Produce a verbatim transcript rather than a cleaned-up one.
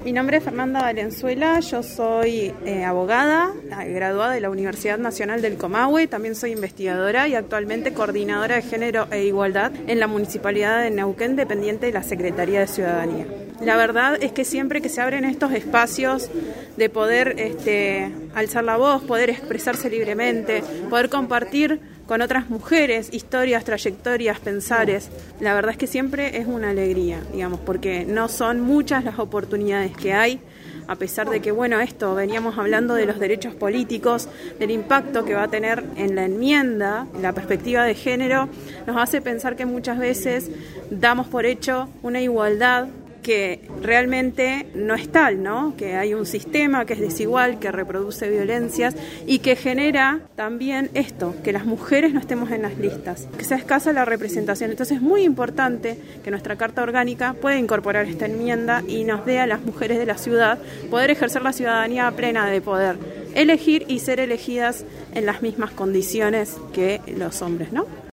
Mi nombre es Fernanda Valenzuela, yo soy eh, abogada, graduada de la Universidad Nacional del Comahue, también soy investigadora y actualmente coordinadora de Género e Igualdad en la Municipalidad de Neuquén, dependiente de la Secretaría de Ciudadanía. La verdad es que siempre que se abren estos espacios de poder este, alzar la voz, poder expresarse libremente, poder compartir con otras mujeres historias, trayectorias, pensares, la verdad es que siempre es una alegría, digamos, porque no son muchas las oportunidades que hay, a pesar de que, bueno, esto, veníamos hablando de los derechos políticos, del impacto que va a tener en la enmienda, la perspectiva de género, nos hace pensar que muchas veces damos por hecho una igualdad que realmente no es tal, ¿no? Que hay un sistema que es desigual, que reproduce violencias y que genera también esto, que las mujeres no estemos en las listas, que sea escasa la representación. Entonces es muy importante que nuestra Carta Orgánica pueda incorporar esta enmienda y nos dé a las mujeres de la ciudad poder ejercer la ciudadanía plena, de poder elegir y ser elegidas en las mismas condiciones que los hombres, ¿no?